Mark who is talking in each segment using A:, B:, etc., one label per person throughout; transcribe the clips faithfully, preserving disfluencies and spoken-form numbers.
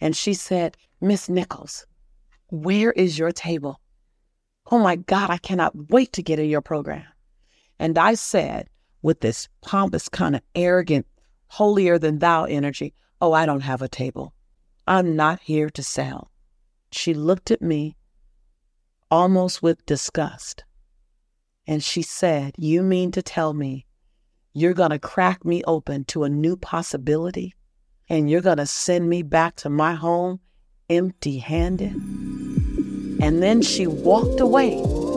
A: And she said, Miss Nichols, where is your table? Oh my God, I cannot wait to get in your program. And I said, with this pompous kind of arrogant, holier than thou energy, oh, I don't have a table. I'm not here to sell. She looked at me almost with disgust. And she said, you mean to tell me you're going to crack me open to a new possibility and you're going to send me back to my home empty-handed? And then she walked away.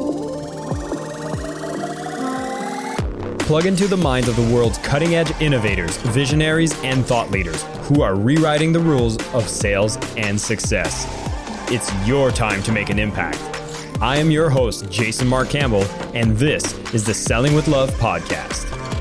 B: Plug into the minds of the world's cutting-edge innovators, visionaries, and thought leaders who are rewriting the rules of sales and success. It's your time to make an impact. I am your host, Jason Mark Campbell, and this is the Selling with Love podcast.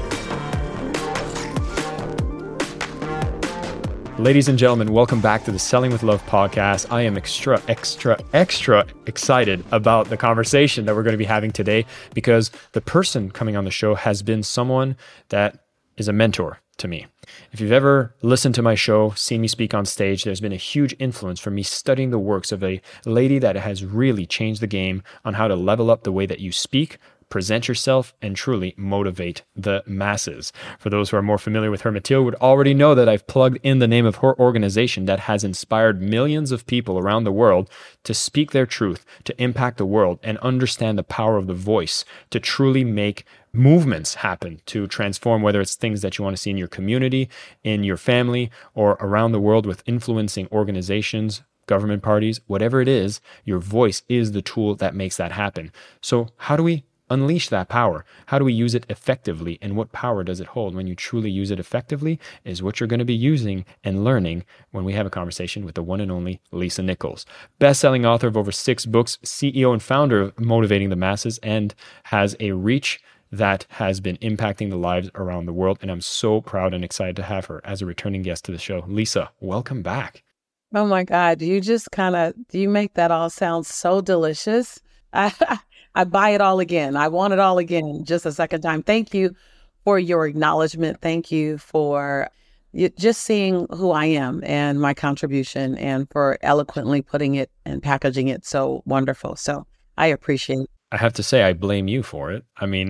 B: Ladies and gentlemen, welcome back to the Selling with Love podcast. I am extra, extra, extra excited about the conversation that we're going to be having today because the person coming on the show has been someone that is a mentor to me. If you've ever listened to my show, seen me speak on stage, there's been a huge influence from me studying the works of a lady that has really changed the game on how to level up the way that you speak, present yourself, and truly motivate the masses. For those who are more familiar with her material would already know that I've plugged in the name of her organization that has inspired millions of people around the world to speak their truth, to impact the world, and understand the power of the voice to truly make movements happen, to transform whether it's things that you want to see in your community, in your family, or around the world with influencing organizations, government parties, whatever it is, your voice is the tool that makes that happen. So how do we unleash that power? How do we use it effectively? And what power does it hold? When you truly use it effectively is what you're going to be using and learning when we have a conversation with the one and only Lisa Nichols. Best-selling author of over six books, C E O and founder of Motivating the Masses, and has a reach that has been impacting the lives around the world. And I'm so proud and excited to have her as a returning guest to the show. Lisa, welcome back.
A: Oh my God, you just kind of, you make that all sound so delicious. I, I buy it all again. I want it all again, just a second time. Thank you for your acknowledgement. Thank you for you, just seeing who I am and my contribution, and for eloquently putting it and packaging it so wonderful. So I appreciate it.
B: I have to say, I blame you for it. I mean,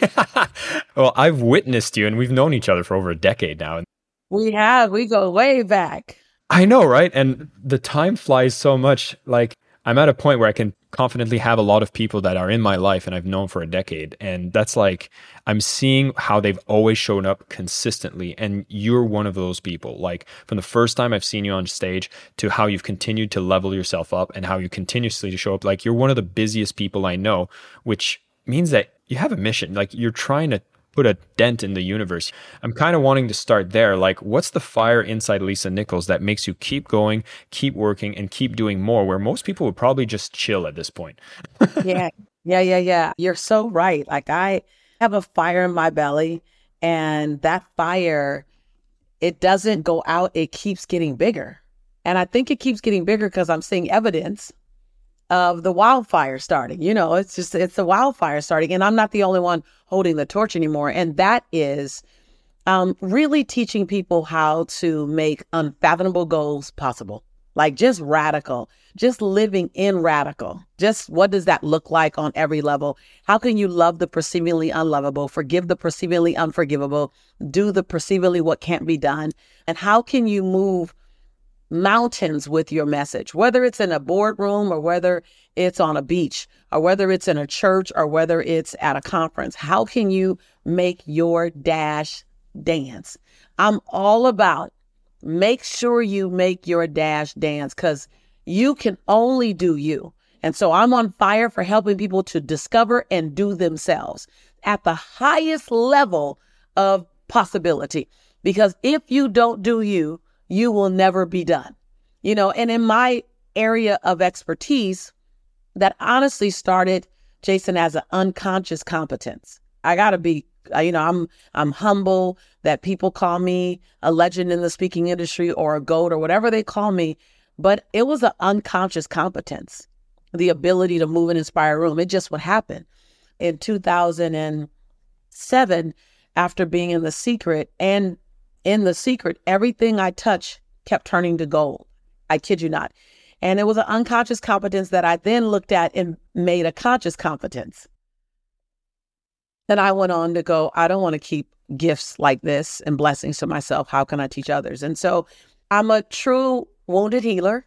B: well, I've witnessed you and we've known each other for over a decade now.
A: We have, we go way back.
B: I know, right? And the time flies so much. Like, I'm at a point where I can confidently have a lot of people that are in my life and I've known for a decade. And that's like, I'm seeing how they've always shown up consistently. And you're one of those people. Like, from the first time I've seen you on stage to how you've continued to level yourself up and how you continuously to show up. Like, you're one of the busiest people I know, which means that you have a mission. Like, you're trying to put a dent in the universe. I'm kind of wanting to start there. Like, what's the fire inside Lisa Nichols that makes you keep going, keep working, and keep doing more, where most people would probably just chill at this point?
A: Yeah, yeah, yeah, yeah. You're so right. Like, I have a fire in my belly, and that fire, it doesn't go out. It keeps getting bigger. And I think it keeps getting bigger because I'm seeing evidence of the wildfire starting. You know, it's just, it's the wildfire starting. And I'm not the only one holding the torch anymore. And that is um, really teaching people how to make unfathomable goals possible. Like, just radical, just living in radical. Just what does that look like on every level? How can you love the perceivingly unlovable, forgive the perceivingly unforgivable, do the perceivingly what can't be done? And how can you move mountains with your message, whether it's in a boardroom or whether it's on a beach or whether it's in a church or whether it's at a conference? How can you make your dash dance? I'm all about make sure you make your dash dance, because you can only do you. And so I'm on fire for helping people to discover and do themselves at the highest level of possibility. Because if you don't do you, you will never be done. You know, and in my area of expertise, that honestly started, Jason, as an unconscious competence. I gotta be, you know, I'm I'm humble that people call me a legend in the speaking industry or a GOAT or whatever they call me, but it was an unconscious competence, the ability to move and inspire a room. It just would happen. In two thousand seven, after being in The Secret, and in The Secret, everything I touched kept turning to gold. I kid you not. And it was an unconscious competence that I then looked at and made a conscious competence. Then I went on to go, I don't want to keep gifts like this and blessings to myself. How can I teach others? And so I'm a true wounded healer.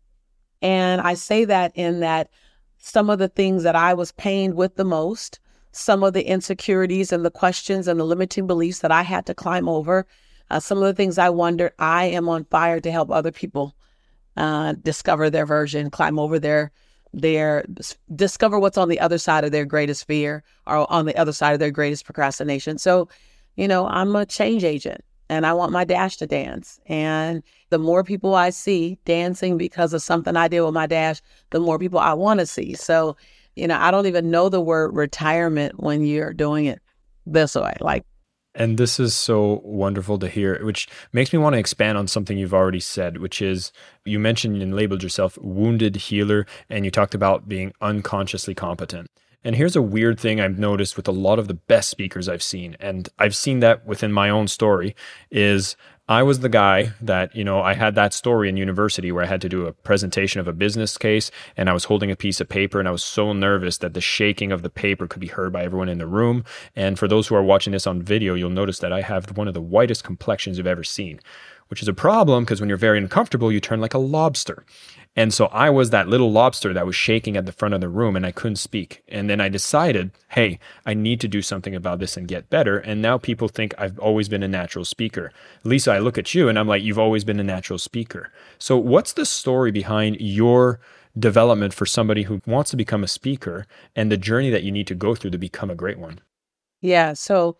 A: And I say that in that some of the things that I was pained with the most, some of the insecurities and the questions and the limiting beliefs that I had to climb over, uh, some of the things I wondered, I am on fire to help other people uh, discover their version, climb over their, their, discover what's on the other side of their greatest fear or on the other side of their greatest procrastination. So, you know, I'm a change agent and I want my dash to dance. And the more people I see dancing because of something I did with my dash, the more people I want to see. So, you know, I don't even know the word retirement when you're doing it this way. Like,
B: and this is so wonderful to hear, which makes me want to expand on something you've already said, which is you mentioned and labeled yourself wounded healer, and you talked about being unconsciously competent. And here's a weird thing I've noticed with a lot of the best speakers I've seen, and I've seen that within my own story, is I was the guy that, you know, I had that story in university where I had to do a presentation of a business case and I was holding a piece of paper and I was so nervous that the shaking of the paper could be heard by everyone in the room. And for those who are watching this on video, you'll notice that I have one of the whitest complexions you've ever seen, which is a problem because when you're very uncomfortable, you turn like a lobster. And so I was that little lobster that was shaking at the front of the room and I couldn't speak. And then I decided, hey, I need to do something about this and get better. And now people think I've always been a natural speaker. Lisa, I look at you and I'm like, you've always been a natural speaker. So what's the story behind your development for somebody who wants to become a speaker and the journey that you need to go through to become a great one?
A: Yeah, so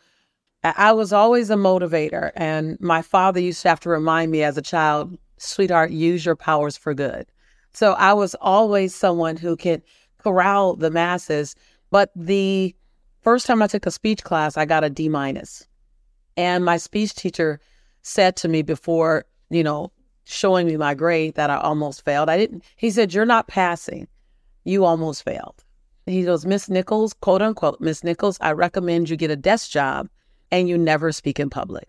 A: I was always a motivator. And my father used to have to remind me as a child, sweetheart, use your powers for good. So I was always someone who could corral the masses. But the first time I took a speech class, I got a D minus. And my speech teacher said to me before, you know, showing me my grade that I almost failed. I didn't, he said, you're not passing. You almost failed. He goes, Miss Nichols, quote unquote, Miss Nichols, I recommend you get a desk job and you never speak in public.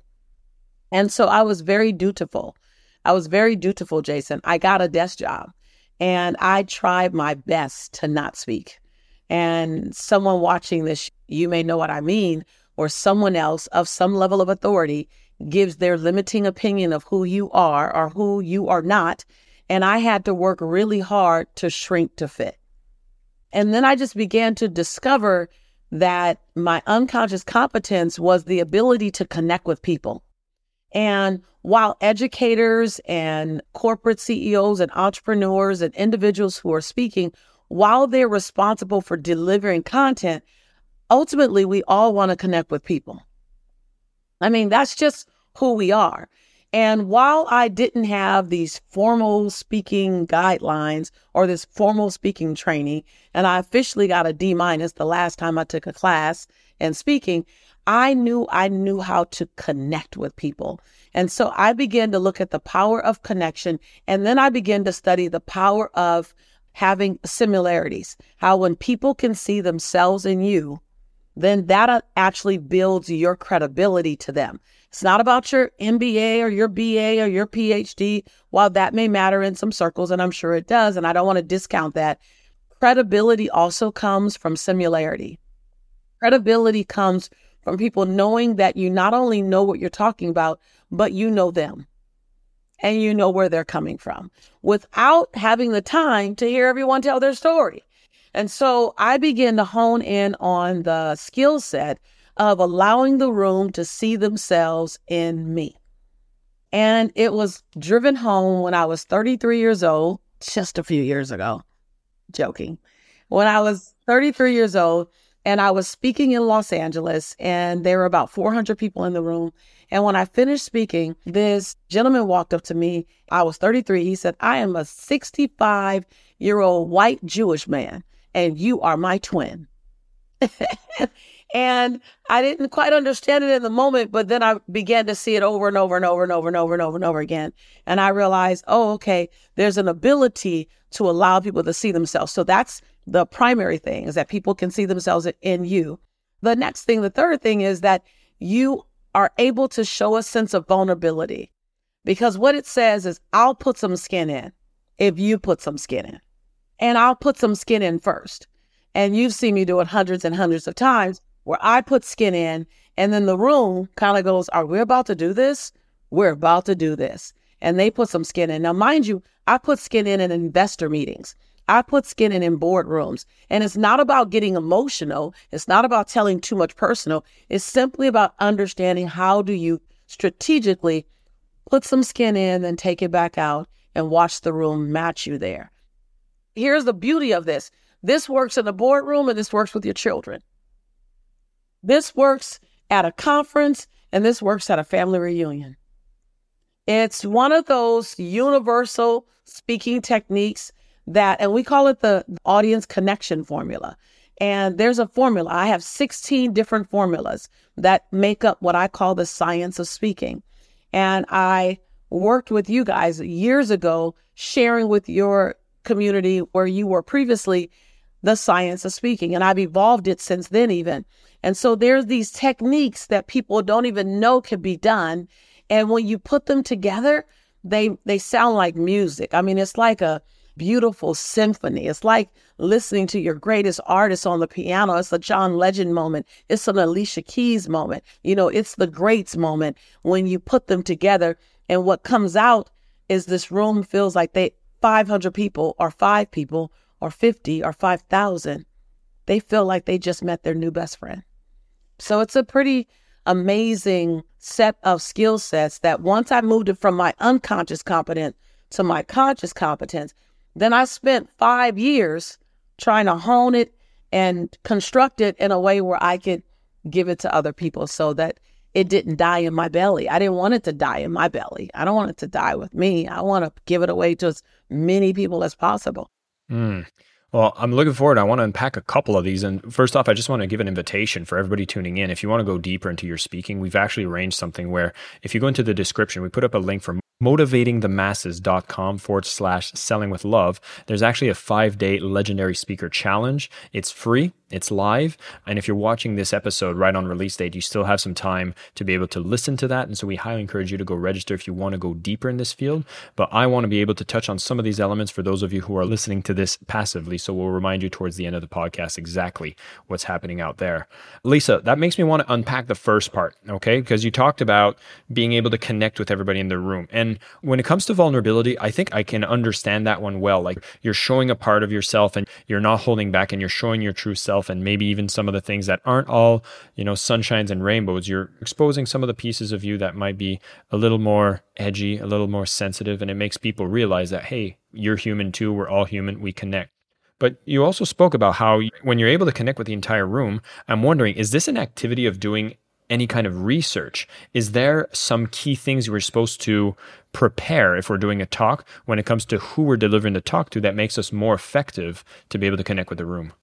A: And so I was very dutiful. I was very dutiful, Jason. I got a desk job. And I tried my best to not speak. And someone watching this, you may know what I mean, or someone else of some level of authority gives their limiting opinion of who you are or who you are not. And I had to work really hard to shrink to fit. And then I just began to discover that my unconscious competence was the ability to connect with people. And while educators and corporate C E Os and entrepreneurs and individuals who are speaking, while they're responsible for delivering content, ultimately, we all want to connect with people. I mean, that's just who we are. And while I didn't have these formal speaking guidelines or this formal speaking training, and I officially got a D minus the last time I took a class in speaking, I knew I knew how to connect with people. And so I began to look at the power of connection. And then I began to study the power of having similarities, how when people can see themselves in you, then that actually builds your credibility to them. It's not about your M B A or your B A or your P H D, while that may matter in some circles, and I'm sure it does, and I don't want to discount that. Credibility also comes from similarity. Credibility comes from people knowing that you not only know what you're talking about, but you know them and you know where they're coming from without having the time to hear everyone tell their story. And so I began to hone in on the skill set of allowing the room to see themselves in me. And it was driven home when I was thirty-three years old, just a few years ago, joking. When I was thirty-three years old and I was speaking in Los Angeles and there were about four hundred people in the room. And when I finished speaking, this gentleman walked up to me. I was thirty-three. He said, I am a sixty-five year old white Jewish man and you are my twin. And I didn't quite understand it in the moment, but then I began to see it over and over and over and over and over and over and over again. And I realized, oh, okay, there's an ability to allow people to see themselves. So that's the primary thing, is that people can see themselves in you. The next thing, the third thing is that you are able to show a sense of vulnerability, because what it says is, I'll put some skin in. if you put some skin in. And I'll put some skin in first. And you've seen me do it hundreds and hundreds of times where I put skin in and then the room kind of goes, are we about to do this? We're about to do this. And they put some skin in. Now, mind you, I put skin in in investor meetings. I put skin in in boardrooms. And it's not about getting emotional. It's not about telling too much personal. It's simply about understanding how do you strategically put some skin in and take it back out and watch the room match you there. Here's the beauty of this. This works in the boardroom and this works with your children. This works at a conference and this works at a family reunion. It's one of those universal speaking techniques that, and we call it the audience connection formula. And there's a formula. I have sixteen different formulas that make up what I call the science of speaking. And I worked with you guys years ago, sharing with your community where you were previously the science of speaking. And I've evolved it since then even. And so there's these techniques that people don't even know can be done. And when you put them together, they they sound like music. I mean, it's like a beautiful symphony. It's like listening to your greatest artist on the piano. It's a John Legend moment. It's an Alicia Keys moment. You know, it's the greats moment when you put them together. And what comes out is this room feels like they five hundred people or five people or fifty or five thousand. They feel like they just met their new best friend. So it's a pretty amazing set of skill sets that once I moved it from my unconscious competence to my conscious competence, then I spent five years trying to hone it and construct it in a way where I could give it to other people so that it didn't die in my belly. I didn't want it to die in my belly. I don't want it to die with me. I want to give it away to as many people as possible.
B: Mm. Well, I'm looking forward. I want to unpack a couple of these. And first off, I just want to give an invitation for everybody tuning in. If you want to go deeper into your speaking, we've actually arranged something where if you go into the description, we put up a link for motivatingthemasses.com forward slash selling with love. There's actually a five day legendary speaker challenge. It's free. It's live. And if you're watching this episode right on release date, you still have some time to be able to listen to that. And so we highly encourage you to go register if you want to go deeper in this field. But I want to be able to touch on some of these elements for those of you who are listening to this passively. So we'll remind you towards the end of the podcast exactly what's happening out there. Lisa, that makes me want to unpack the first part, okay? Because you talked about being able to connect with everybody in the room. And when it comes to vulnerability, I think I can understand that one well. Like you're showing a part of yourself and you're not holding back and you're showing your true self. And maybe even some of the things that aren't all, you know, sunshines and rainbows. You're exposing some of the pieces of you that might be a little more edgy, a little more sensitive, and it makes people realize that, hey, you're human too. We're all human. We connect. But you also spoke about how when you're able to connect with the entire room, I'm wondering, is this an activity of doing any kind of research? Is there some key things we're supposed to prepare if we're doing a talk when it comes to who we're delivering the talk to that makes us more effective to be able to connect with the room?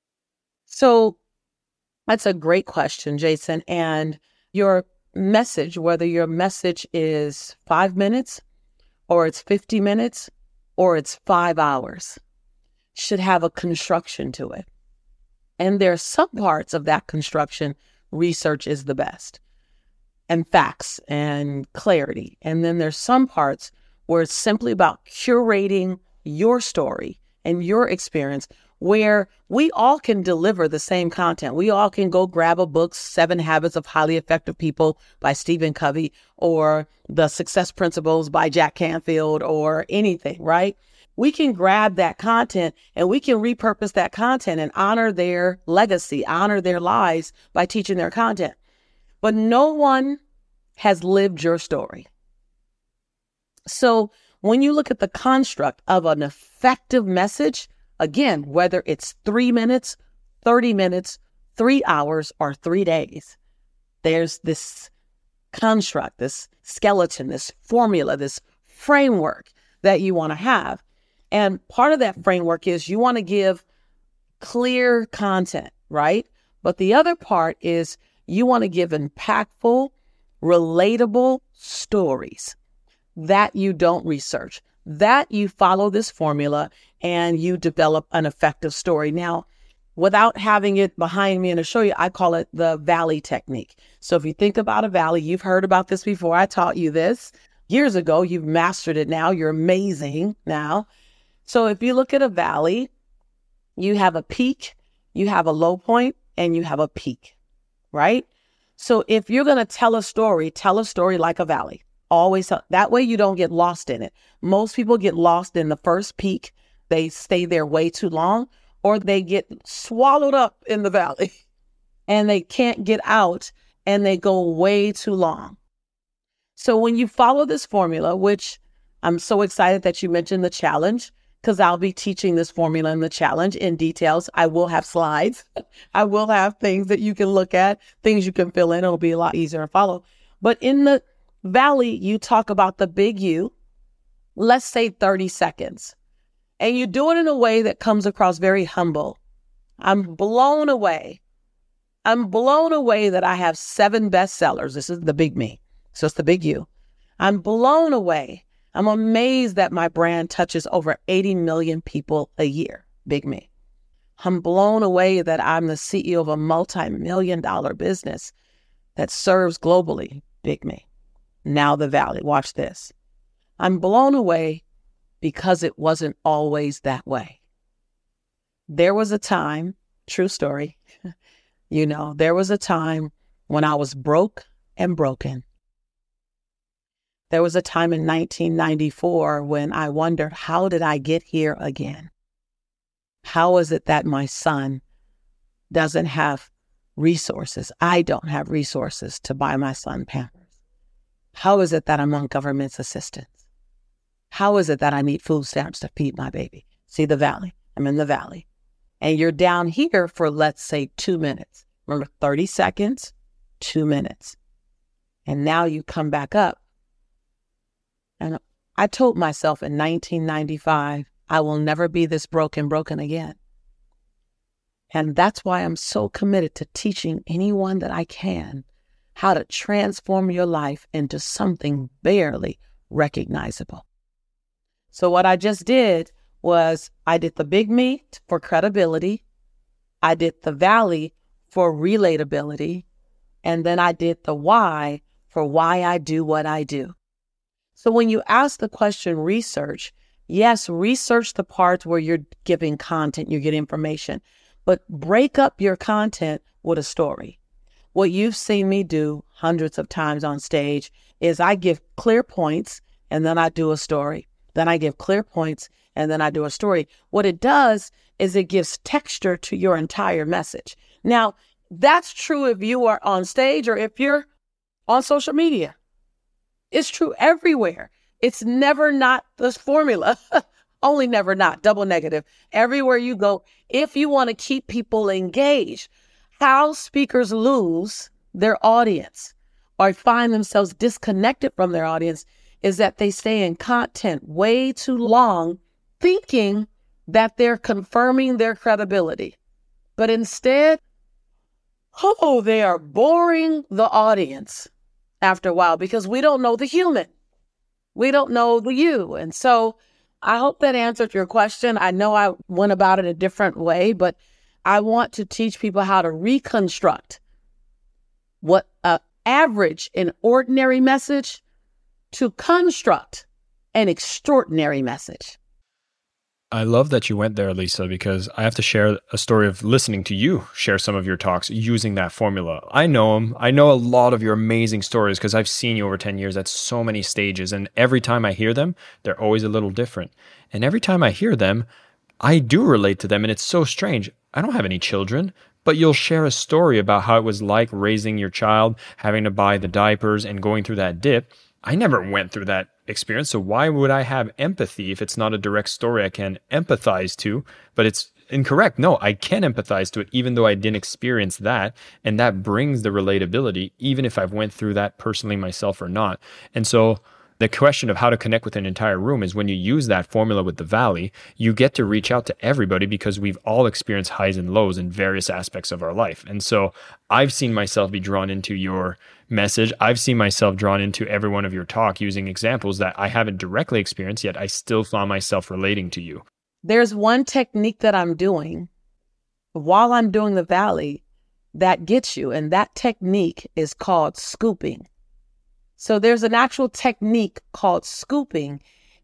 A: So that's a great question, Jason. And your message, whether your message is five minutes or it's fifty minutes or it's five hours, should have a construction to it. And there are some parts of that construction, research is the best, and facts and clarity. And then there's some parts where it's simply about curating your story and your experience, where we all can deliver the same content. We all can go grab a book, Seven Habits of Highly Effective People by Stephen Covey, or The Success Principles by Jack Canfield, or anything, right? We can grab that content and we can repurpose that content and honor their legacy, honor their lives by teaching their content. But no one has lived your story. So when you look at the construct of an effective message, again, whether it's three minutes, thirty minutes, three hours, or three days, there's this construct, this skeleton, this formula, this framework that you want to have. And part of that framework is you want to give clear content, right? But the other part is you want to give impactful, relatable stories that you don't research, that you follow this formula and you develop an effective story. Now, without having it behind me and to show you, I call it the valley technique. So if you think about a valley, you've heard about this before. I taught you this years ago. You've mastered it now. You're amazing now. So if you look at a valley, you have a peak, you have a low point, and you have a peak, right? So if you're going to tell a story, tell a story like a valley. Always, that way you don't get lost in it. Most people get lost in the first peak. They stay there way too long, or they get swallowed up in the valley and they can't get out and they go way too long. So when you follow this formula, which I'm so excited that you mentioned the challenge, because I'll be teaching this formula in the challenge in details. I will have slides. I will have things that you can look at, things you can fill in. It'll be a lot easier to follow. But in the valley, you talk about the big U, let's say thirty seconds. And you do it in a way that comes across very humble. I'm blown away. I'm blown away that I have seven bestsellers. This is the big me. So it's the big U. I'm blown away. I'm amazed that my brand touches over eighty million people a year. Big me. I'm blown away that I'm the C E O of a multi-million dollar business that serves globally. Big me. Now the valley. Watch this. I'm blown away because it wasn't always that way. There was a time, true story, you know, there was a time when I was broke and broken. There was a time in nineteen ninety-four when I wondered, how did I get here again? How is it that my son doesn't have resources? I don't have resources to buy my son Pampers. How is it that I'm on government's assistance? How is it that I need food stamps to feed my baby? See the valley. I'm in the valley. And you're down here for, let's say, two minutes. Remember, thirty seconds, two minutes. And now you come back up. And I told myself in nineteen ninety-five, I will never be this broken, broken again. And that's why I'm so committed to teaching anyone that I can how to transform your life into something barely recognizable. So what I just did was I did the big me for credibility. I did the valley for relatability. And then I did the why for why I do what I do. So when you ask the question, research, yes, research the parts where you're giving content, you get information, but break up your content with a story. What you've seen me do hundreds of times on stage is I give clear points and then I do a story. Then I give clear points and then I do a story. What it does is it gives texture to your entire message. Now, that's true if you are on stage or if you're on social media. It's true everywhere. It's never not this formula. Only never not, double negative. Everywhere you go, if you want to keep people engaged, how speakers lose their audience or find themselves disconnected from their audience is that they stay in content way too long, thinking that they're confirming their credibility. But instead, oh, they are boring the audience after a while because we don't know the human. We don't know the you. And so I hope that answered your question. I know I went about it a different way, but I want to teach people how to reconstruct what an average and ordinary message to construct an extraordinary message.
B: I love that you went there, Lisa, because I have to share a story of listening to you share some of your talks using that formula. I know them. I know a lot of your amazing stories because I've seen you over ten years at so many stages. And every time I hear them, they're always a little different. And every time I hear them, I do relate to them. And it's so strange. I don't have any children, but you'll share a story about how it was like raising your child, having to buy the diapers and going through that dip. I never went through that experience. So why would I have empathy if it's not a direct story I can empathize to? But it's incorrect. No, I can empathize to it, even though I didn't experience that. And that brings the relatability, even if I've went through that personally myself or not. And so the question of how to connect with an entire room is when you use that formula with the valley, you get to reach out to everybody because we've all experienced highs and lows in various aspects of our life. And so I've seen myself be drawn into your message. I've seen myself drawn into every one of your talk using examples that I haven't directly experienced, yet I still found myself relating to you.
A: There's one technique that I'm doing while I'm doing the valley that gets you, and that technique is called scooping. So there's an actual technique called scooping,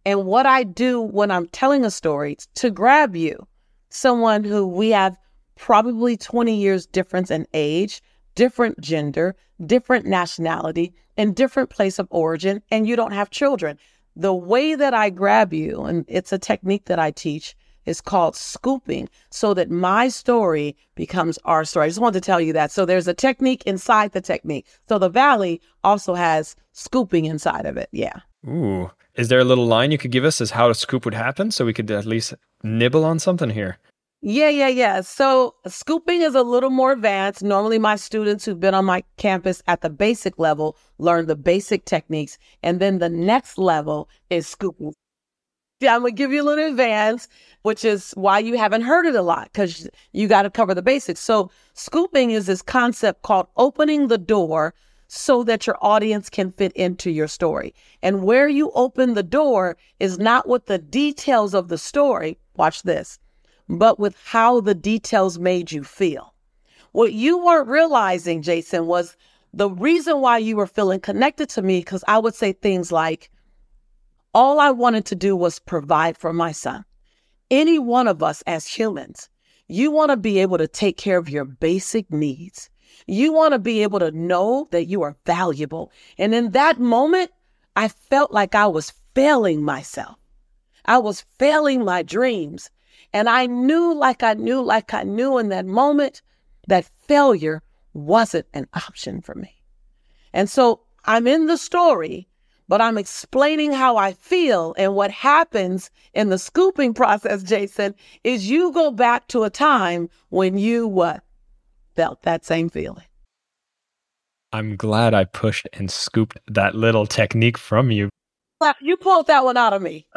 A: And what I do when I'm telling a story to grab you, someone who we have probably twenty years difference in age, different gender, different nationality, and different place of origin, and you don't have children. The way that I grab you, and it's a technique that I teach, is called scooping, so that my story becomes our story. I just wanted to tell you that. So there's a technique inside the technique. So the Valley also has scooping inside of it. Yeah.
B: Ooh. Is there a little line you could give us as how a scoop would happen so we could at least nibble on something here?
A: Yeah, yeah, yeah. So scooping is a little more advanced. Normally my students who've been on my campus at the basic level learn the basic techniques. And then the next level is scooping. Yeah, I'm going to give you a little advance, which is why you haven't heard it a lot, because you got to cover the basics. So scooping is this concept called opening the door so that your audience can fit into your story. And where you open the door is not with the details of the story, watch this, but with how the details made you feel. What you weren't realizing, Jason, was the reason why you were feeling connected to me, because I would say things like, all I wanted to do was provide for my son. Any one of us as humans, you want to be able to take care of your basic needs. You want to be able to know that you are valuable. And in that moment, I felt like I was failing myself. I was failing my dreams. And I knew, like I knew, like I knew in that moment, that failure wasn't an option for me. And so I'm in the story, but I'm explaining how I feel. And what happens in the scooping process, Jason, is you go back to a time when you what? Felt that same feeling.
B: I'm glad I pushed and scooped that little technique from you.
A: You pulled that one out of me.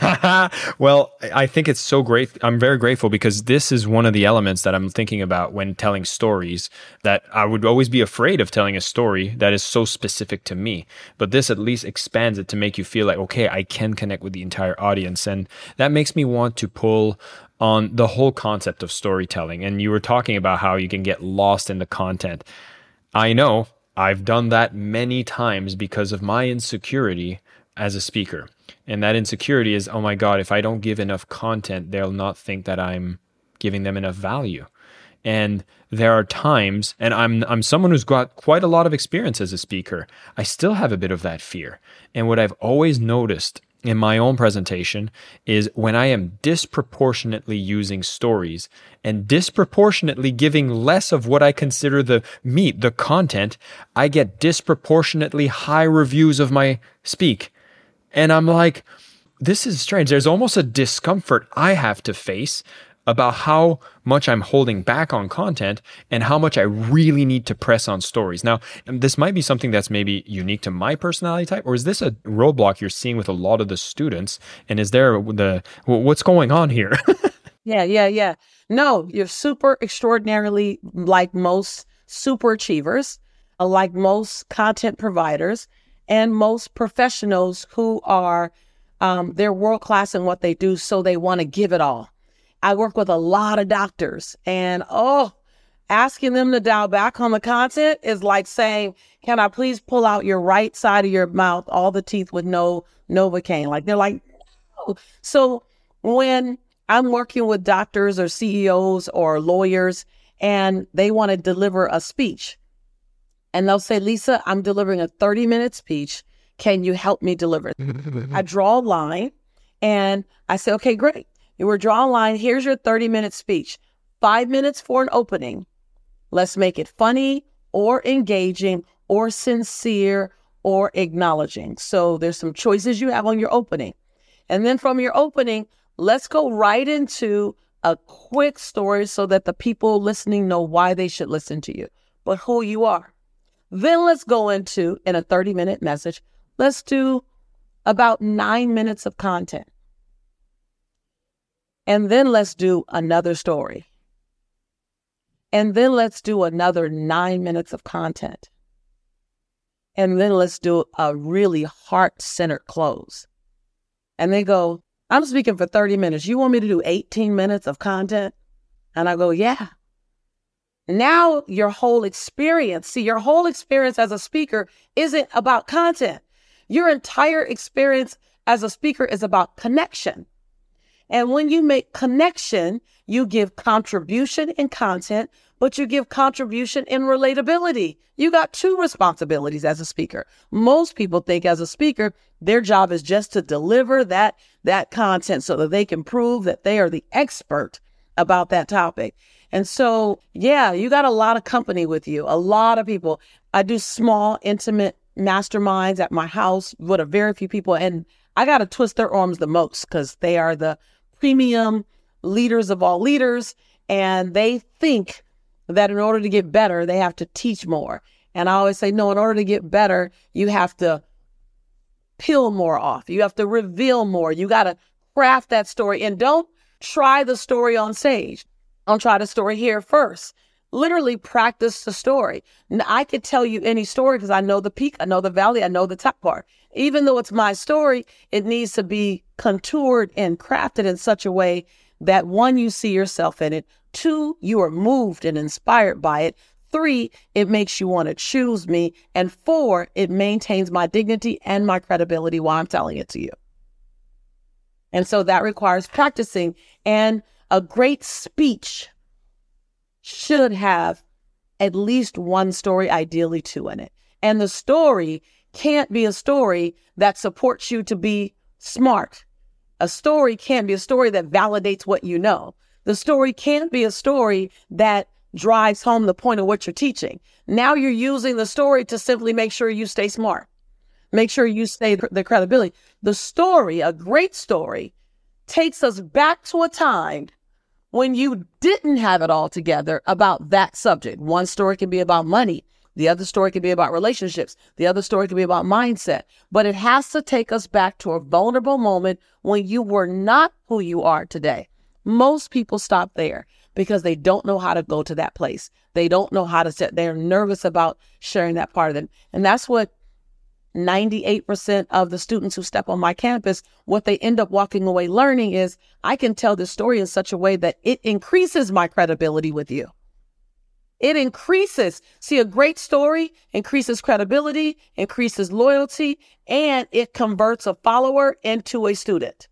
B: Well, I think it's so great. I'm very grateful because this is one of the elements that I'm thinking about when telling stories, that I would always be afraid of telling a story that is so specific to me. But this at least expands it to make you feel like, okay, I can connect with the entire audience. And that makes me want to pull on the whole concept of storytelling. And you were talking about how you can get lost in the content. I know I've done that many times because of my insecurity as a speaker. And that insecurity is, oh my God, if I don't give enough content, they'll not think that I'm giving them enough value. And there are times, and I'm I'm someone who's got quite a lot of experience as a speaker, I still have a bit of that fear. And what I've always noticed in my own presentation is when I am disproportionately using stories and disproportionately giving less of what I consider the meat, the content, I get disproportionately high reviews of my speak. And I'm like, this is strange. There's almost a discomfort I have to face about how much I'm holding back on content and how much I really need to press on stories. Now, this might be something that's maybe unique to my personality type, or is this a roadblock you're seeing with a lot of the students? And is there the, what's going on here?
A: Yeah, yeah, yeah. No, you're super extraordinarily like most super achievers, uh, like most content providers, and most professionals who are, um, they're world-class in what they do, so they want to give it all. I work with a lot of doctors, and oh, asking them to dial back on the content is like saying, can I please pull out your right side of your mouth, all the teeth with no Novocaine? Like, they're like, no. So when I'm working with doctors or C E Os or lawyers, and they want to deliver a speech, and they'll say, Lisa, I'm delivering a thirty minute speech. Can you help me deliver it? I draw a line and I say, okay, great. You were drawing a line. Here's your thirty minute speech. Five minutes for an opening. Let's make it funny or engaging or sincere or acknowledging. So there's some choices you have on your opening. And then from your opening, let's go right into a quick story so that the people listening know why they should listen to you, but who you are. Then let's go into, in a thirty minute message, let's do about nine minutes of content. And then let's do another story. And then let's do another nine minutes of content. And then let's do a really heart-centered close. And they go, I'm speaking for thirty minutes. You want me to do eighteen minutes of content? And I go, yeah. Now your whole experience, see, your whole experience as a speaker isn't about content. Your entire experience as a speaker is about connection. And when you make connection, you give contribution in content, but you give contribution in relatability. You got two responsibilities as a speaker. Most people think as a speaker, their job is just to deliver that, that content so that they can prove that they are the expert about that topic. And so, yeah, you got a lot of company with you, a lot of people. I do small, intimate masterminds at my house with a very few people. And I got to twist their arms the most because they are the premium leaders of all leaders. And they think that in order to get better, they have to teach more. And I always say, no, in order to get better, you have to peel more off. You have to reveal more. You got to craft that story. And don't try the story on stage. Don't try the story here first. Literally practice the story. Now, I could tell you any story because I know the peak, I know the valley, I know the top part. Even though it's my story, it needs to be contoured and crafted in such a way that one, you see yourself in it. Two, you are moved and inspired by it. Three, it makes you want to choose me. And four, it maintains my dignity and my credibility while I'm telling it to you. And so that requires practicing. And a great speech should have at least one story, ideally two in it. And the story can't be a story that supports you to be smart. A story can't be a story that validates what you know. The story can't be a story that drives home the point of what you're teaching. Now you're using the story to simply make sure you stay smart. Make sure you stay the credibility. The story, a great story, takes us back to a time when you didn't have it all together about that subject. One story can be about money. The other story can be about relationships. The other story can be about mindset. But it has to take us back to a vulnerable moment when you were not who you are today. Most people stop there because they don't know how to go to that place. They don't know how to set. They're nervous about sharing that part of them. And that's what ninety-eight percent of the students who step on my campus, what they end up walking away learning is I can tell this story in such a way that it increases my credibility with you. It increases. See, a great story increases credibility, increases loyalty, and it converts a follower into a student.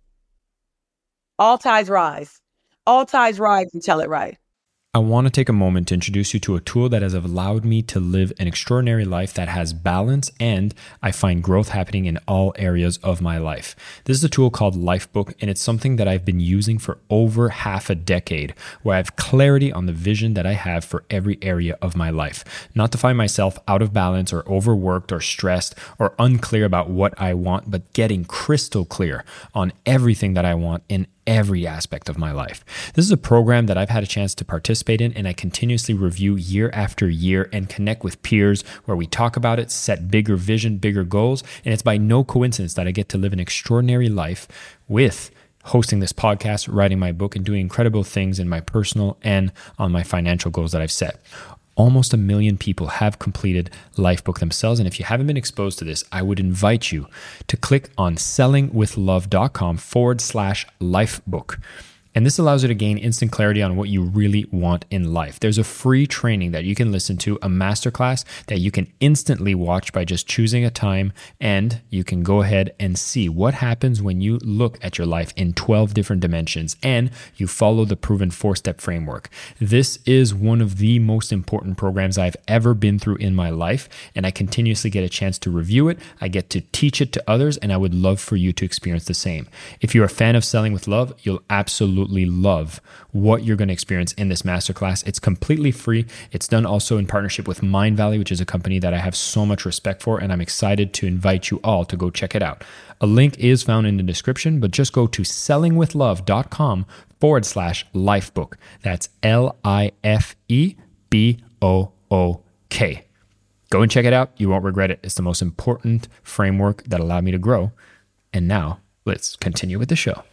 A: All ties rise. All ties rise and tell it right.
B: I want to take a moment to introduce you to a tool that has allowed me to live an extraordinary life that has balance, and I find growth happening in all areas of my life. This is a tool called Lifebook, and it's something that I've been using for over half a decade, where I have clarity on the vision that I have for every area of my life. Not to find myself out of balance or overworked or stressed or unclear about what I want, but getting crystal clear on everything that I want in every aspect of my life. This is a program that I've had a chance to participate in, and I continuously review year after year and connect with peers where we talk about it, set bigger vision, bigger goals. And it's by no coincidence that I get to live an extraordinary life with hosting this podcast, writing my book, and doing incredible things in my personal and on my financial goals that I've set. Almost a million people have completed Lifebook themselves. And if you haven't been exposed to this, I would invite you to click on sellingwithlove.com forward slash Lifebook. And this allows you to gain instant clarity on what you really want in life. There's a free training that you can listen to, a masterclass that you can instantly watch by just choosing a time, and you can go ahead and see what happens when you look at your life in twelve different dimensions and you follow the proven four-step framework. This is one of the most important programs I've ever been through in my life, and I continuously get a chance to review it. I get to teach it to others, and I would love for you to experience the same. If you're a fan of Selling with Love, you'll absolutely love what you're going to experience in this masterclass. It's completely free. It's done also in partnership with Mindvalley, which is a company that I have so much respect for, and I'm excited to invite you all to go check it out. A link is found in the description, but just go to sellingwithlove.com forward slash Lifebook. That's L I F E B O O K. Go and check it out. You won't regret it. It's the most important framework that allowed me to grow. And now let's continue with the show.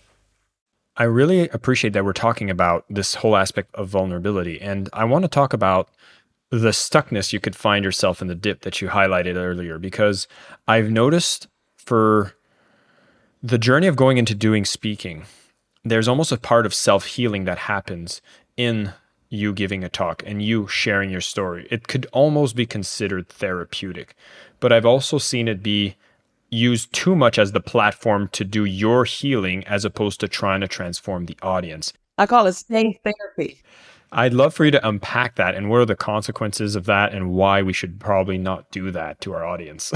B: I really appreciate that we're talking about this whole aspect of vulnerability. And I want to talk about the stuckness you could find yourself in the dip that you highlighted earlier, because I've noticed for the journey of going into doing speaking, there's almost a part of self-healing that happens in you giving a talk and you sharing your story. It could almost be considered therapeutic, but I've also seen it be use too much as the platform to do your healing as opposed to trying to transform the audience.
A: I call it stay therapy.
B: I'd love for you to unpack that and what are the consequences of that and why we should probably not do that to our audience.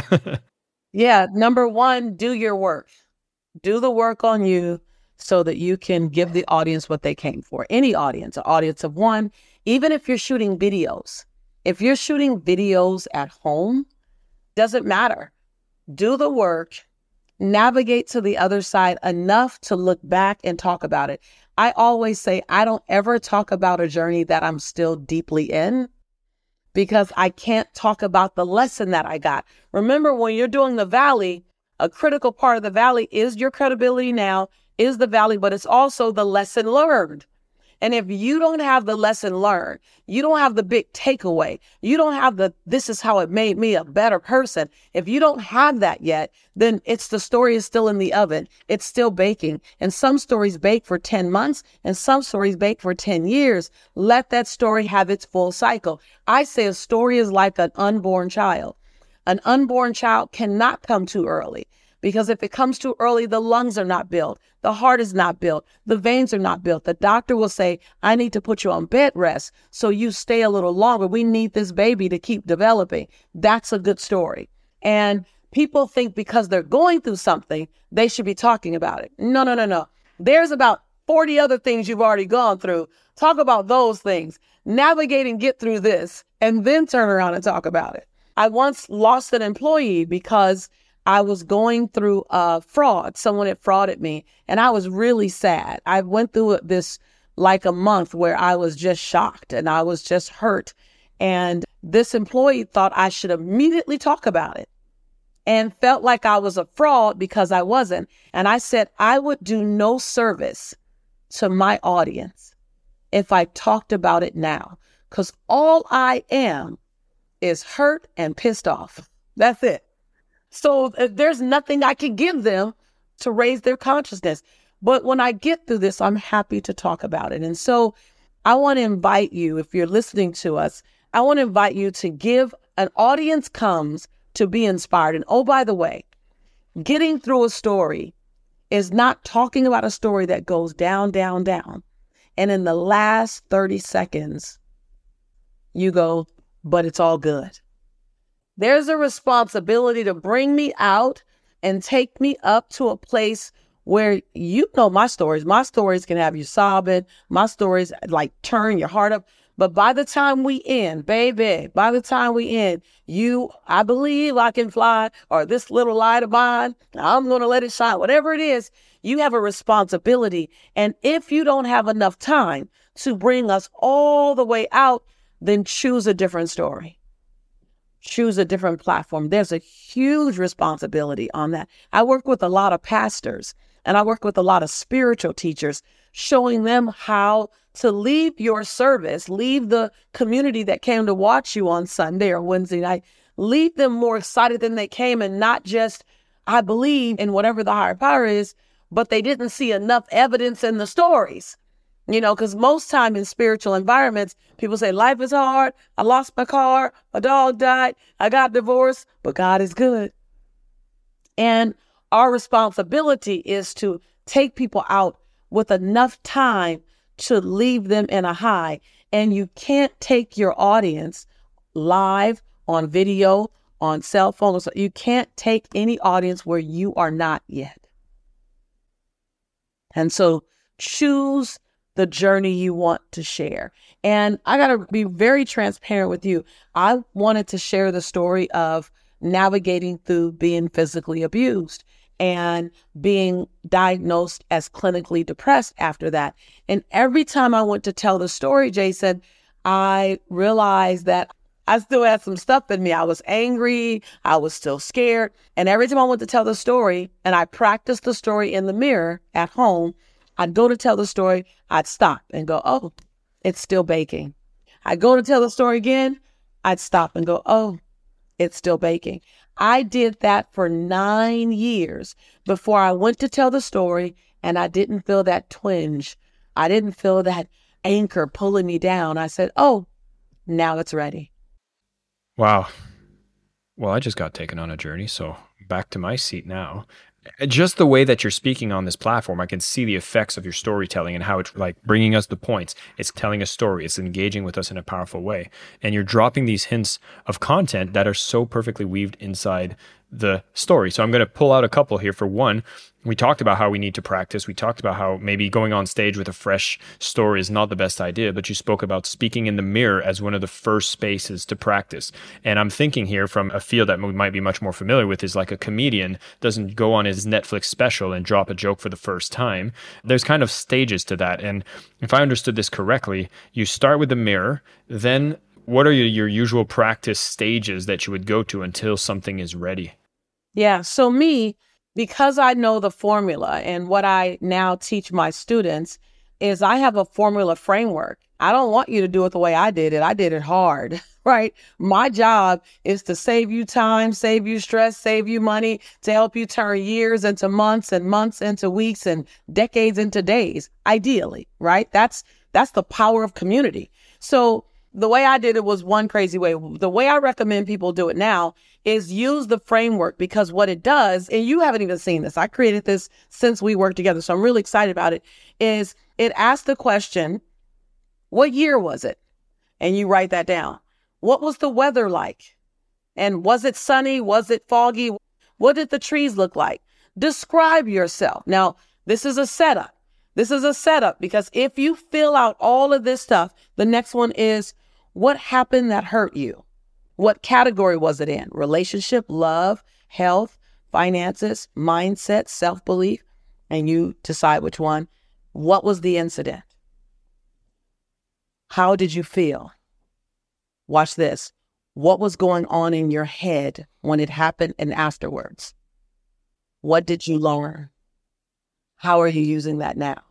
A: Yeah. Number one, do your work. Do the work on you so that you can give the audience what they came for. Any audience, an audience of one, even if you're shooting videos. If you're shooting videos at home, doesn't matter. Do the work, navigate to the other side enough to look back and talk about it. I always say I don't ever talk about a journey that I'm still deeply in because I can't talk about the lesson that I got. Remember, when you're doing the valley, a critical part of the valley is your credibility now, is the valley, but it's also the lesson learned. And if you don't have the lesson learned, you don't have the big takeaway, you don't have the, this is how it made me a better person. If you don't have that yet, then it's the story is still in the oven. It's still baking. And some stories bake for ten months and some stories bake for ten years. Let that story have its full cycle. I say a story is like an unborn child. An unborn child cannot come too early. Because if it comes too early, the lungs are not built. The heart is not built. The veins are not built. The doctor will say, I need to put you on bed rest so you stay a little longer. We need this baby to keep developing. That's a good story. And people think because they're going through something, they should be talking about it. No, no, no, no. There's about forty other things you've already gone through. Talk about those things. Navigate and get through this and then turn around and talk about it. I once lost an employee because I was going through a fraud. Someone had frauded me and I was really sad. I went through this like a month where I was just shocked and I was just hurt. And this employee thought I should immediately talk about it and felt like I was a fraud because I wasn't. And I said, I would do no service to my audience if I talked about it now, because all I am is hurt and pissed off. That's it. So there's nothing I can give them to raise their consciousness. But when I get through this, I'm happy to talk about it. And so I want to invite you, if you're listening to us, I want to invite you to give an audience comes to be inspired. And oh, by the way, getting through a story is not talking about a story that goes down, down, down. And in the last thirty seconds, you go, but it's all good. There's a responsibility to bring me out and take me up to a place where you know my stories. My stories can have you sobbing. My stories like turn your heart up. But by the time we end, baby, by the time we end, you, I believe I can fly, or this little light of mine, I'm going to let it shine. Whatever it is, you have a responsibility. And if you don't have enough time to bring us all the way out, then choose a different story. Choose a different platform. There's a huge responsibility on that. I work with a lot of pastors and I work with a lot of spiritual teachers, showing them how to leave your service, leave the community that came to watch you on Sunday or Wednesday night, leave them more excited than they came, and not just, I believe in whatever the higher power is, but they didn't see enough evidence in the stories. You know, because most time in spiritual environments, people say, life is hard. I lost my car. My dog died. I got divorced, but God is good. And our responsibility is to take people out with enough time to leave them in a high. And you can't take your audience live on video, on cell phones. You can't take any audience where you are not yet. And so choose the journey you want to share. And I got to be very transparent with you. I wanted to share the story of navigating through being physically abused and being diagnosed as clinically depressed after that. And every time I went to tell the story, Jason, I realized that I still had some stuff in me. I was angry. I was still scared. And every time I went to tell the story and I practiced the story in the mirror at home, I'd go to tell the story, I'd stop and go, oh, it's still baking. I'd go to tell the story again, I'd stop and go, oh, it's still baking. I did that for nine years before I went to tell the story, and I didn't feel that twinge. I didn't feel that anchor pulling me down. I said, oh, now it's ready.
B: Wow. Well, I just got taken on a journey, so back to my seat now. Just the way that you're speaking on this platform, I can see the effects of your storytelling and how it's like bringing us the points. It's telling a story. It's engaging with us in a powerful way. And you're dropping these hints of content that are so perfectly weaved inside the story. So I'm going to pull out a couple here. For one, we talked about how we need to practice. We talked about how maybe going on stage with a fresh story is not the best idea, but you spoke about speaking in the mirror as one of the first spaces to practice. And I'm thinking here from a field that we might be much more familiar with is like a comedian doesn't go on his Netflix special and drop a joke for the first time. There's kind of stages to that. And if I understood this correctly, you start with the mirror, then what are your, your usual practice stages that you would go to until something is ready?
A: Yeah. So me, because I know the formula, and what I now teach my students is I have a formula framework. I don't want you to do it the way I did it. I did it hard, right? My job is to save you time, save you stress, save you money, to help you turn years into months and months into weeks and decades into days, ideally, right? That's that's the power of community. So the way I did it was one crazy way. The way I recommend people do it now is use the framework, because what it does, and you haven't even seen this, I created this since we worked together, so I'm really excited about it, is it asks the question, what year was it? And you write that down. What was the weather like? And was it sunny? Was it foggy? What did the trees look like? Describe yourself. Now, this is a setup. This is a setup because if you fill out all of this stuff, the next one is, what happened that hurt you? What category was it in? Relationship, love, health, finances, mindset, self-belief, and you decide which one. What was the incident? How did you feel? Watch this. What was going on in your head when it happened and afterwards? What did you learn? How are you using that now?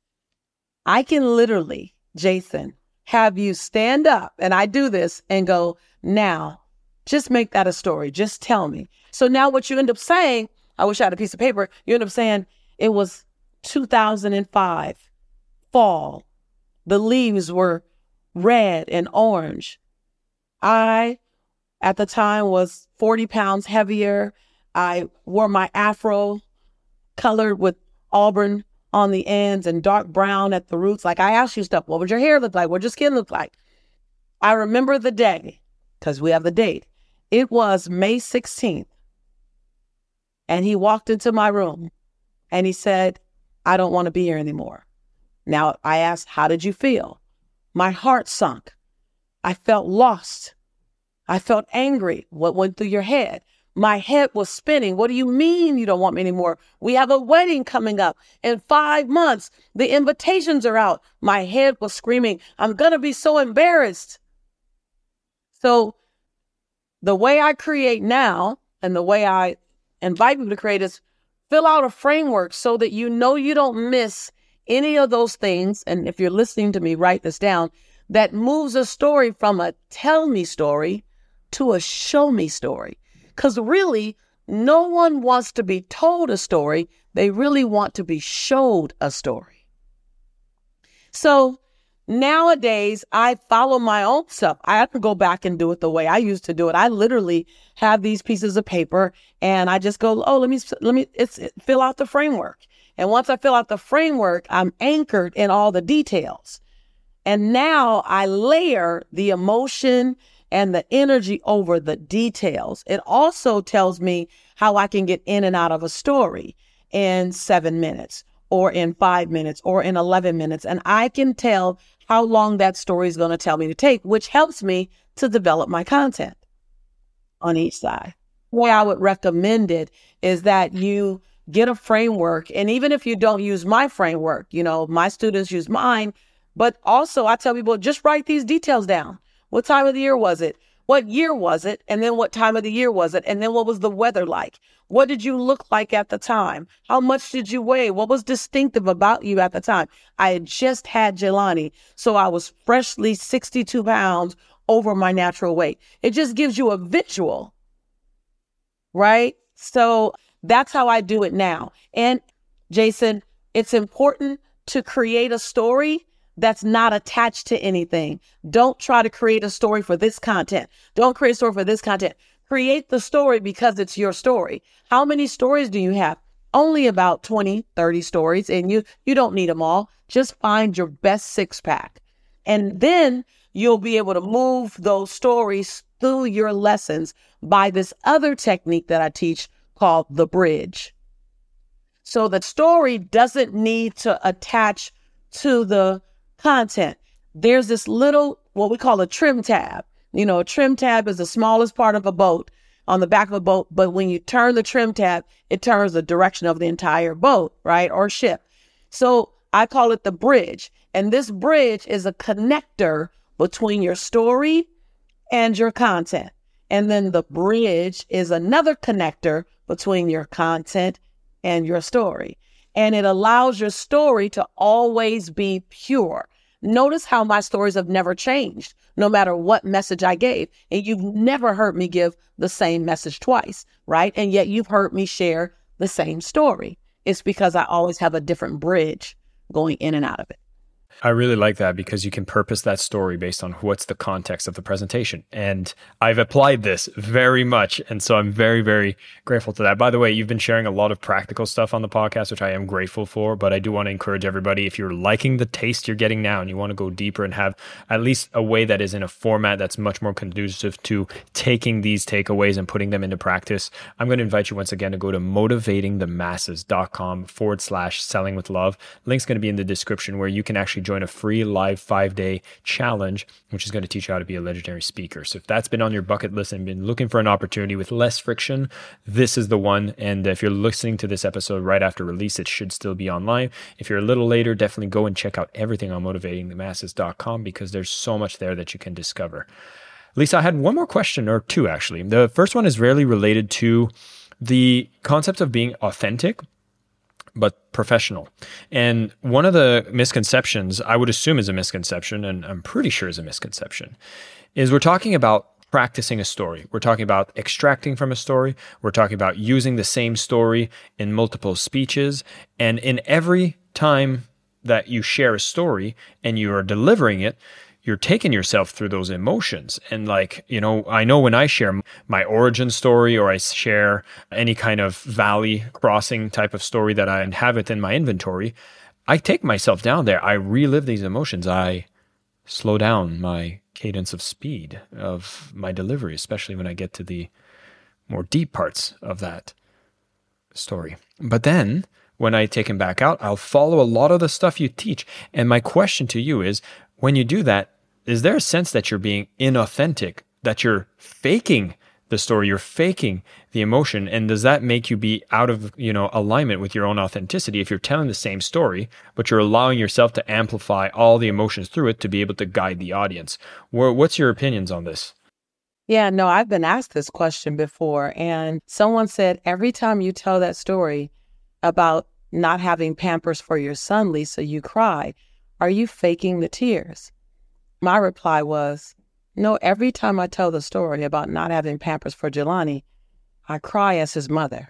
A: I can literally, Jason, have you stand up, and I do this, and go, now, just make that a story. Just tell me. So now what you end up saying, I wish I had a piece of paper, you end up saying, it was two thousand five, fall. The leaves were red and orange. I, at the time, was forty pounds heavier. I wore my afro colored with auburn on the ends and dark brown at the roots. Like I asked you stuff. What would your hair look like? What would your skin look like? I remember the day because we have the date. It was May sixteenth. And he walked into my room and he said, I don't want to be here anymore. Now I asked, how did you feel? My heart sunk. I felt lost. I felt angry. What went through your head? My head was spinning. What do you mean you don't want me anymore? We have a wedding coming up in five months. The invitations are out. My head was screaming, I'm going to be so embarrassed. So the way I create now and the way I invite people to create is fill out a framework so that you know you don't miss any of those things. And if you're listening to me, write this down. That moves a story from a tell me story to a show me story. Because really, no one wants to be told a story. They really want to be showed a story. So nowadays, I follow my own stuff. I have to go back and do it the way I used to do it. I literally have these pieces of paper and I just go, oh, let me, let me it's, it, fill out the framework. And once I fill out the framework, I'm anchored in all the details. And now I layer the emotion and the energy over the details. It also tells me how I can get in and out of a story in seven minutes or in five minutes or in eleven minutes. And I can tell how long that story is going to tell me to take, which helps me to develop my content on each side. The way I would recommend it is that you get a framework. And even if you don't use my framework, you know, my students use mine, but also I tell people, just write these details down. What time of the year was it? What year was it? And then what time of the year was it? And then what was the weather like? What did you look like at the time? How much did you weigh? What was distinctive about you at the time? I had just had Jelani, so I was freshly sixty-two pounds over my natural weight. It just gives you a visual, right? So that's how I do it now. And Jason, it's important to create a story that's not attached to anything. Don't try to create a story for this content. Don't create a story for this content. Create the story because it's your story. How many stories do you have? Only about twenty, thirty stories, and you, you don't need them all. Just find your best six pack. And then you'll be able to move those stories through your lessons by this other technique that I teach called the bridge. So the story doesn't need to attach to the content. There's this little, what we call a trim tab. You know, a trim tab is the smallest part of a boat on the back of a boat. But when you turn the trim tab, it turns the direction of the entire boat, right? Or ship. So I call it the bridge. And this bridge is a connector between your story and your content. And then the bridge is another connector between your content and your story. And it allows your story to always be pure. Notice how my stories have never changed, no matter what message I gave. And you've never heard me give the same message twice, right? And yet you've heard me share the same story. It's because I always have a different bridge going in and out of it.
B: I really like that because you can purpose that story based on what's the context of the presentation. And I've applied this very much. And so I'm very, very grateful to that. By the way, you've been sharing a lot of practical stuff on the podcast, which I am grateful for. But I do want to encourage everybody, if you're liking the taste you're getting now and you want to go deeper and have at least a way that is in a format that's much more conducive to taking these takeaways and putting them into practice, I'm going to invite you once again to go to motivatingthemasses.com forward slash selling with love. Link's going to be in the description where you can actually join a free live five-day challenge, which is going to teach you how to be a legendary speaker. So if that's been on your bucket list and been looking for an opportunity with less friction, this is the one. And if you're listening to this episode right after release, it should still be online. If you're a little later, definitely go and check out everything on motivating the masses dot com because there's so much there that you can discover. Lisa, I had one more question, or two actually. The first one is really related to the concept of being authentic but professional. And one of the misconceptions, I would assume is a misconception, and I'm pretty sure is a misconception, is we're talking about practicing a story. We're talking about extracting from a story. We're talking about using the same story in multiple speeches. And in every time that you share a story and you are delivering it, you're taking yourself through those emotions. And like, you know, I know when I share my origin story or I share any kind of valley crossing type of story that I have within my inventory, I take myself down there. I relive these emotions. I slow down my cadence of speed of my delivery, especially when I get to the more deep parts of that story. But then when I take him back out, I'll follow a lot of the stuff you teach. And my question to you is, when you do that, is there a sense that you're being inauthentic, that you're faking the story, you're faking the emotion? And does that make you be out of, you know, alignment with your own authenticity if you're telling the same story, but you're allowing yourself to amplify all the emotions through it to be able to guide the audience? What's your opinions on this?
A: Yeah, no, I've been asked this question before. And someone said, every time you tell that story about not having Pampers for your son, Lisa, you cry. Are you faking the tears? My reply was, no, every time I tell the story about not having Pampers for Jelani, I cry as his mother.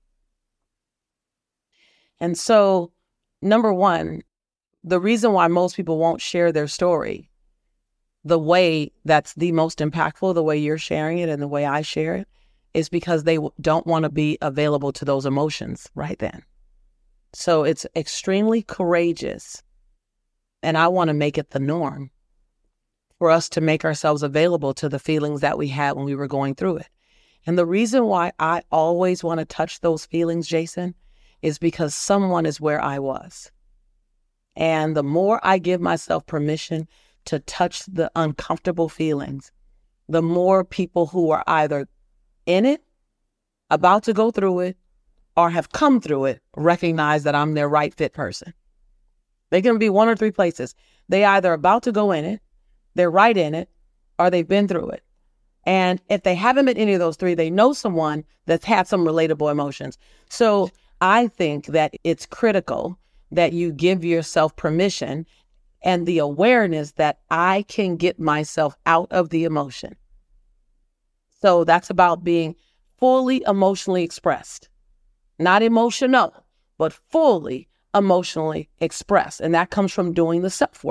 A: And so, number one, the reason why most people won't share their story the way that's the most impactful, the way you're sharing it and the way I share it, is because they don't want to be available to those emotions right then. So it's extremely courageous. And I want to make it the norm for us to make ourselves available to the feelings that we had when we were going through it. And the reason why I always want to touch those feelings, Jason, is because someone is where I was. And the more I give myself permission to touch the uncomfortable feelings, the more people who are either in it, about to go through it, or have come through it recognize that I'm their right fit person. They can be one or three places. They either about to go in it, they're right in it, or they've been through it. And if they haven't been any of those three, they know someone that's had some relatable emotions. So I think that it's critical that you give yourself permission and the awareness that I can get myself out of the emotion. So that's about being fully emotionally expressed, not emotional, but fully emotionally expressed. And that comes from doing the self-work,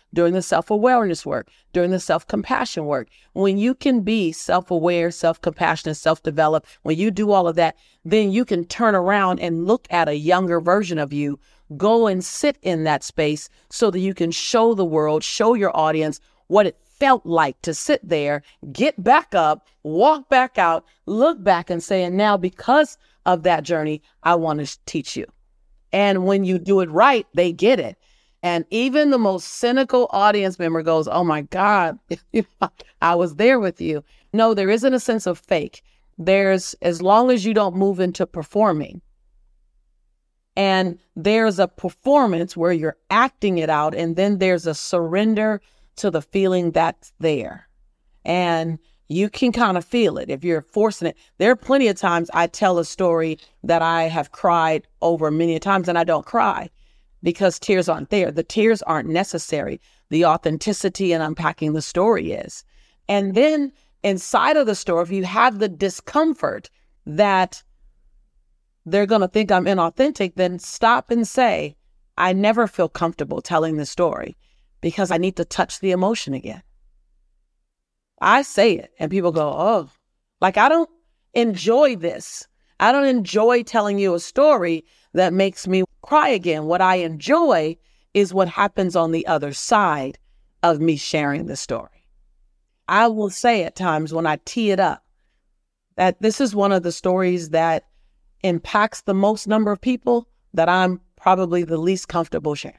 A: doing the self-awareness work, doing the self-compassion work. When you can be self-aware, self-compassionate, self-developed, when you do all of that, then you can turn around and look at a younger version of you, go and sit in that space so that you can show the world, show your audience what it felt like to sit there, get back up, walk back out, look back and say, and now because of that journey, I want to teach you. And when you do it right, they get it. And even the most cynical audience member goes, oh my God, I was there with you. No, there isn't a sense of fake. There's, as long as you don't move into performing. And there's a performance where you're acting it out. And then there's a surrender to the feeling that's there. And you can kind of feel it if you're forcing it. There are plenty of times I tell a story that I have cried over many times, and I don't cry because tears aren't there. The tears aren't necessary. The authenticity and unpacking the story is. And then inside of the story, if you have the discomfort that they're going to think I'm inauthentic, then stop and say, I never feel comfortable telling the story because I need to touch the emotion again. I say it and people go, oh, like I don't enjoy this. I don't enjoy telling you a story that makes me cry again. What I enjoy is what happens on the other side of me sharing the story. I will say at times when I tee it up that this is one of the stories that impacts the most number of people that I'm probably the least comfortable sharing.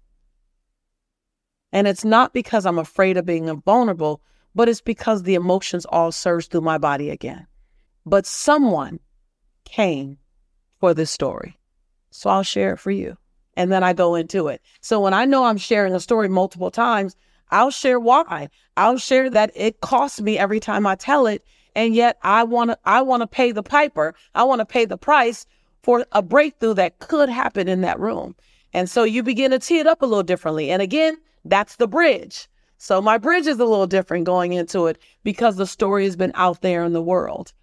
A: And it's not because I'm afraid of being vulnerable, but it's because the emotions all surge through my body again. But someone came for this story. So I'll share it for you. And then I go into it. So when I know I'm sharing a story multiple times, I'll share why. I'll share that it costs me every time I tell it. And yet I want to I want to pay the piper. I want to pay the price for a breakthrough that could happen in that room. And so you begin to tee it up a little differently. And again, that's the bridge. So my bridge is a little different going into it because the story has been out there in the world.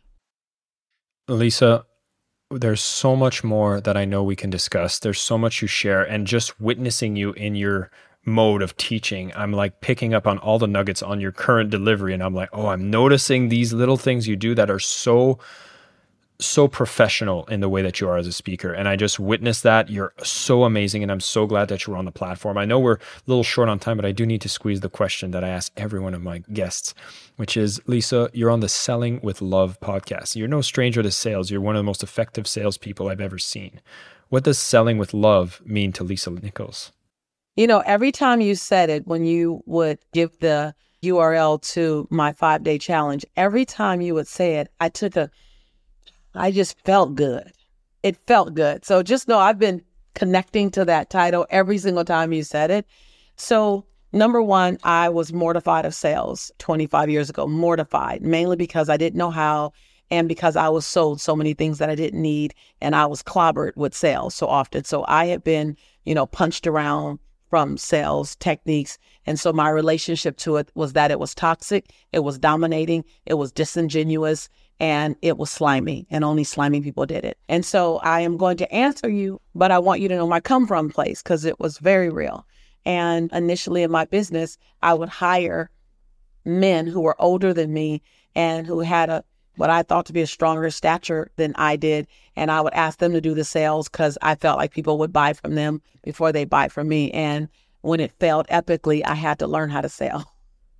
B: Lisa, there's so much more that I know we can discuss. There's so much you share, and just witnessing you in your mode of teaching, I'm like picking up on all the nuggets on your current delivery. And I'm like, oh, I'm noticing these little things you do that are so so professional in the way that you are as a speaker. And I just witnessed that. You're so amazing. And I'm so glad that you're on the platform. I know we're a little short on time, but I do need to squeeze the question that I ask every one of my guests, which is, Lisa, you're on the Selling with Love podcast. You're no stranger to sales. You're one of the most effective salespeople I've ever seen. What does selling with love mean to Lisa Nichols?
A: You know, every time you said it, when you would give the U R L to my five-day challenge, every time you would say it, I took a I just felt good. It felt good. So just know I've been connecting to that title every single time you said it. So number one, I was mortified of sales twenty-five years ago, mortified, mainly because I didn't know how and because I was sold so many things that I didn't need and I was clobbered with sales so often. So I had been, you know, punched around from sales techniques. And so my relationship to it was that it was toxic, it was dominating, it was disingenuous, and it was slimy, and only slimy people did it. And so I am going to answer you, but I want you to know my come from place because it was very real. And initially in my business, I would hire men who were older than me and who had a what I thought to be a stronger stature than I did. And I would ask them to do the sales because I felt like people would buy from them before they buy from me. And when it failed epically, I had to learn how to sell.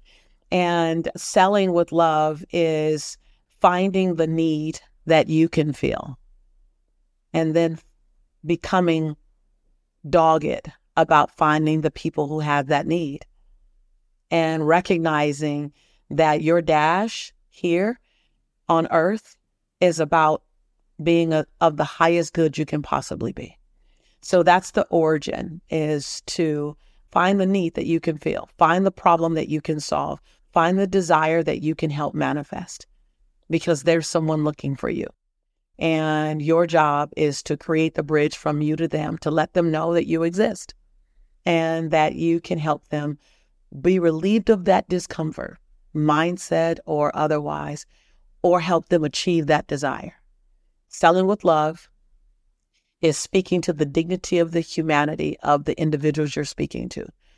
A: And selling with love is finding the need that you can feel and then becoming dogged about finding the people who have that need and recognizing that your dash here on earth is about being a, of the highest good you can possibly be. So that's the origin, is to find the need that you can feel, find the problem that you can solve, find the desire that you can help manifest, because there's someone looking for you. And your job is to create the bridge from you to them, to let them know that you exist and that you can help them be relieved of that discomfort, mindset or otherwise, or help them achieve that desire. Selling with love is speaking to the dignity of the humanity of the individuals you're speaking to.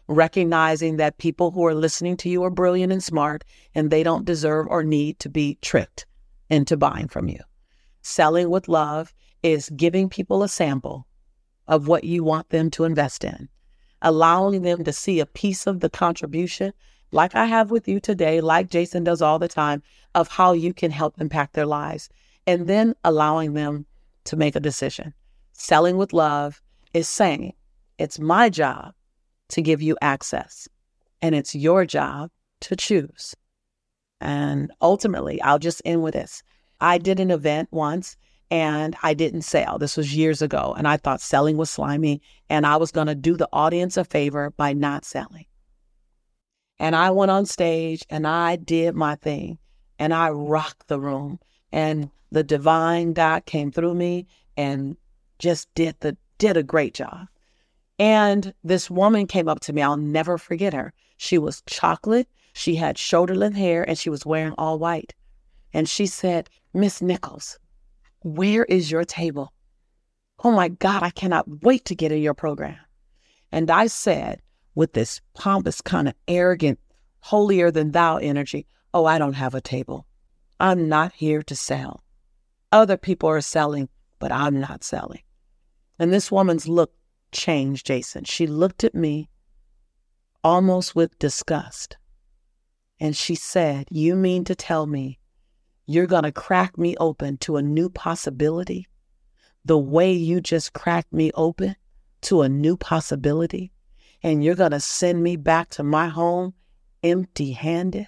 A: recognizing that people who are listening to you are brilliant and smart, and they don't deserve or need to be tricked into buying from you. Selling with love is giving people a sample of what you want them to invest in, allowing them to see a piece of the contribution, like I have with you today, like Jason does all the time, of how you can help impact their lives, and then allowing them to make a decision. Selling with love is saying, it's my job to give you access, and it's your job to choose. And ultimately, I'll just end with this. I did an event once and I didn't sell. This was years ago. And I thought selling was slimy, and I was going to do the audience a favor by not selling. And I went on stage and I did my thing and I rocked the room, and the divine God came through me and just did the did a great job. And this woman came up to me. I'll never forget her. She was chocolate. She had shoulder-length hair and she was wearing all white. And she said, "Miss Nichols, where is your table? Oh my God, I cannot wait to get in your program." And I said, with this pompous, kind of arrogant, holier than thou energy, "Oh, I don't have a table. I'm not here to sell. Other people are selling, but I'm not selling." And this woman's look changed, Jason. She looked at me almost with disgust. And she said, "You mean to tell me you're going to crack me open to a new possibility the way you just cracked me open to a new possibility, and you're going to send me back to my home empty-handed?"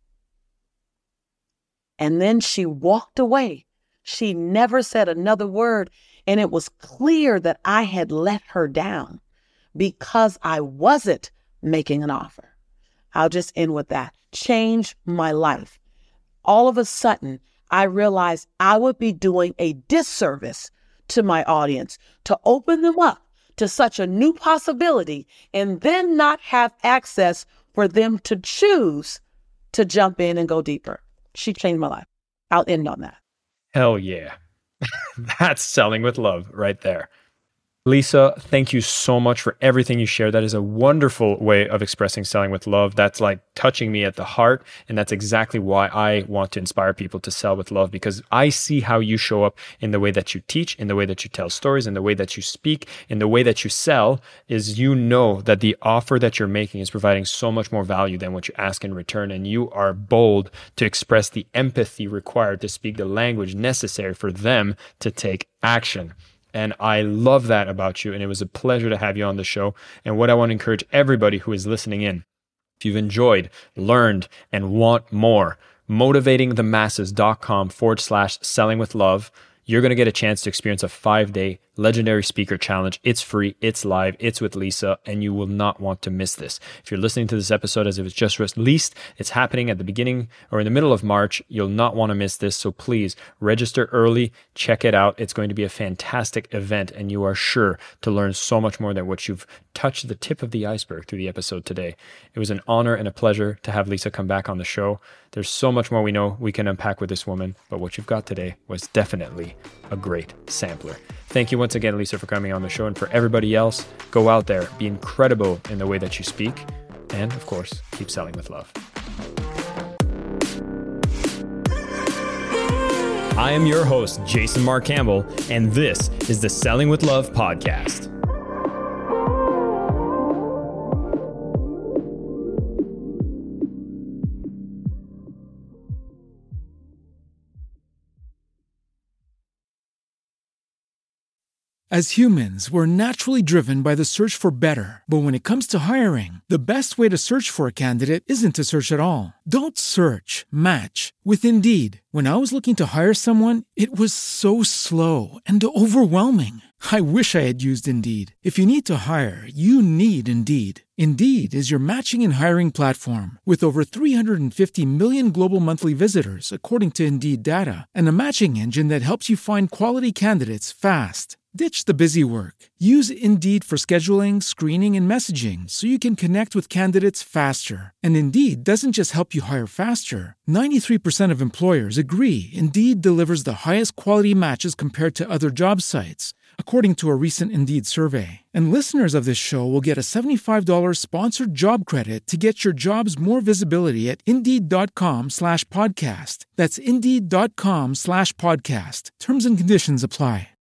A: And then she walked away. She never said another word. And it was clear that I had let her down because I wasn't making an offer. I'll just end with that. Changed my life. All of a sudden, I realized I would be doing a disservice to my audience to open them up to such a new possibility and then not have access for them to choose to jump in and go deeper. She changed my life. I'll end on that.
B: Hell yeah. That's selling with love right there. Lisa, thank you so much for everything you shared. That is a wonderful way of expressing selling with love. That's like touching me at the heart. And that's exactly why I want to inspire people to sell with love, because I see how you show up in the way that you teach, in the way that you tell stories, in the way that you speak, in the way that you sell. Is you know that the offer that you're making is providing so much more value than what you ask in return. And you are bold to express the empathy required to speak the language necessary for them to take action. And I love that about you. And it was a pleasure to have you on the show. And what I want to encourage everybody who is listening in, if you've enjoyed, learned, and want more, motivatingthemasses.com forward slash selling with love, you're going to get a chance to experience a five-day legendary speaker challenge. It's free, it's live, it's with Lisa, and you will not want to miss this. If you're listening to this episode as if it's just released, it's happening at the beginning or in the middle of March. You'll not want to miss this, so please register early, check it out. It's going to be a fantastic event, and you are sure to learn so much more than what you've touched the tip of the iceberg through the episode today. It was an honor and a pleasure to have Lisa come back on the show. There's so much more we know we can unpack with this woman, but what you've got today was definitely a great sampler. Thank you once again, Lisa, for coming on the show. And for everybody else, go out there, be incredible in the way that you speak, and of course, keep selling with love. I am your host, Jason Mark Campbell, and this is the Selling with Love podcast.
C: As humans, we're naturally driven by the search for better. But when it comes to hiring, the best way to search for a candidate isn't to search at all. Don't search, match with Indeed. When I was looking to hire someone, it was so slow and overwhelming. I wish I had used Indeed. If you need to hire, you need Indeed. Indeed is your matching and hiring platform with over three hundred fifty million global monthly visitors, according to Indeed data, and a matching engine that helps you find quality candidates fast. Ditch the busy work. Use Indeed for scheduling, screening, and messaging so you can connect with candidates faster. And Indeed doesn't just help you hire faster. ninety-three percent of employers agree Indeed delivers the highest quality matches compared to other job sites. according to a recent Indeed survey. And listeners of this show will get a seventy-five dollars sponsored job credit to get your jobs more visibility at Indeed.com slash podcast. That's Indeed.com slash podcast. Terms and conditions apply.